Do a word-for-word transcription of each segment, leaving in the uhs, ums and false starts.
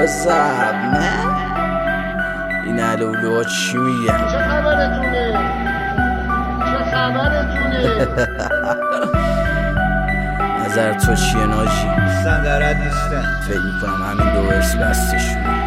what's up man؟ این علولوها چی میگن؟ چه خبرتونه؟ چه خبرتونه؟ نظر تو چیه ناجی؟ نیستن درد نیستن. فکر میکنم همین دو ورس بستشونه.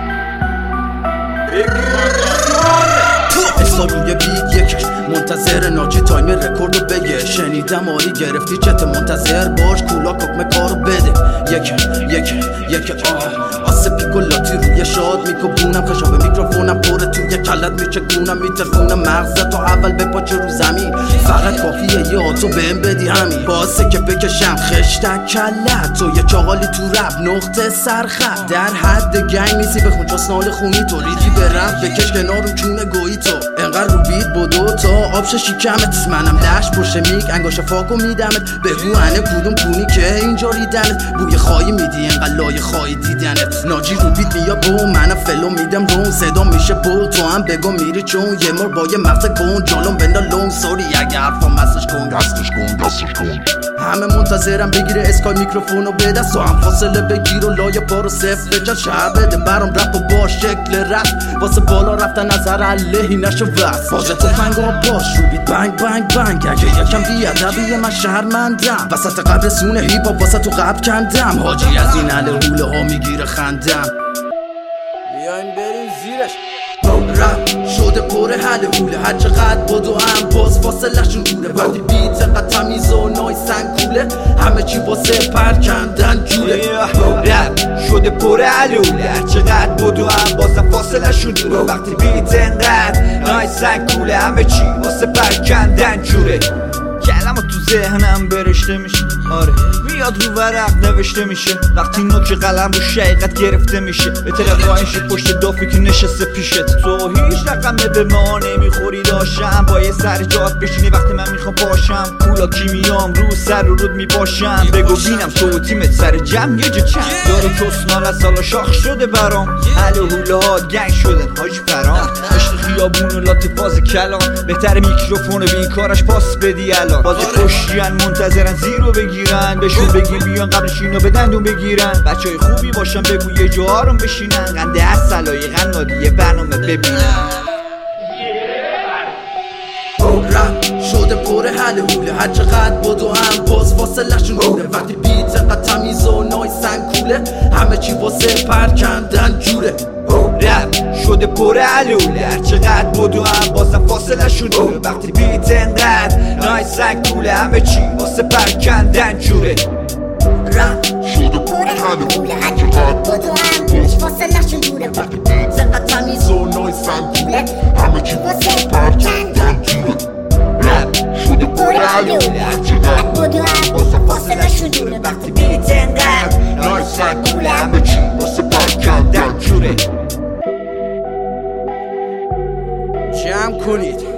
استا روی بیت یکش منتظر ناجی تایم رکوردو بگه. شنیدم آری گرفتی چت منتظر باش کولا ککمه کارو بده. یک یک یک آه آسه پیکولاتی روی شاد میکوبونم خشاب میکروفونم پره توی کلت میشه گونم میترکونم مغزت تا اول بپاچه رو زمین. فقط کافیه یه آتو بهم بدی همین باسه که بکشم خشتک کلت تو یه چاقالی تو رب نقطه سرخط در حد گنگ نیستی بخون چسنال خونی تو ریدی به رفت بکش کنار رو چونه گویی تو انقدر رو بیت بدو تا آبش شیکمت منم لش پشت میک انگاش فاکو میدمت بگو انه کدوم کونی که اینجا ریدنت بوی خواهی میدی انقدر لای خواهی دیدنت ناجی رو بیت بیا بو منم فلو میدم رون صدا میشه بو تو هم بگو میری چون یه مار با یه مغز کن جالون بندا لون سوری اگه حرفم مسش کن دستش کن دستش کن همه منتظرم بگیره اسکای میکروفونو به دست و هم فاصله بگیر و لای پا رو صفر بچن شهر بده برام رپ و با شکل رپ واسه بالا رفتن نظر علیهی نشو وست بازه تو فنگا باش رو بیت بنگ بنگ بنگ اگه یکم بیادبیه من شهرمندم وسط قبر سونه هیپ هاپ واسه تو قبر کندم حاجی از این عله حوله ها میگیره خندم بیاین بریم زیرش. رپ شده پر حل حوله هر چقدر بدو هم باز فاصله شون دوره وقتی بیت قد تمیز و نایسن کوله همه چی واسه پر کندن جوره. رپ شده پر حل حوله هر چقدر بدو هم بازم فاصله شون دوره وقتی بیت انقدر نایسن کوله همه چی واسه پر کندن جوره. کلمات تو ذهنم برشته میشه آره میاد رو ورق نوشته میشه وقتی نوک قلم رو شقیقت گرفته میشه به طرف راینشی پشت دافی که نشسته پیشت تو هیچ رقمه به ما نمیخوری داشتم با یه سر جات بشینی وقتی من میخوام پاشم کولا کیمیام رو سر رو رود میپاشم بگو بینم تو تیمت سر جمع یه جا چند داره کسنال از سالا شاخ شده برام حل و حوله ها گنگ شدن حاج فرام عشق خیابون و لاته فاز کلان بهتر میکروفون به این کارش پاس بدی الان بازی کشتیان منتظرن زیرو بگیرن بهشون بگی بیان قبلش اینو به دندون بگیرن بچه های خوبی باشن بگو یه جاهارون بشینن قنده از سلای قنادی یه برنامه ببینن. رپ شده پر حل حوله هر چقدر بدو هم باز فاصله شون دوره وقتی بیت قد تمیز و نایسن کوله همه چی واسه پر کندن جوره. رپ شده پر حل حوله هر چقدر بدو هم بازم فاصله شون دوره وقتی بیت انقدر نایسن کوله همه چی واسه پر کندن جوره. رپ شده پر حل حوله هر چقدر بدو هم باز فاصله شون دوره وقتی بیت قد تمیز و نایسن کوله همه چی واسه پر کندن جوره. رپ شده پر حل حوله هر چقدر بدو هم بازم فاصله شون دوره وقتی بیت انقدر نایسن کوله همه چی واسه پر کندن جوره. جمع کنید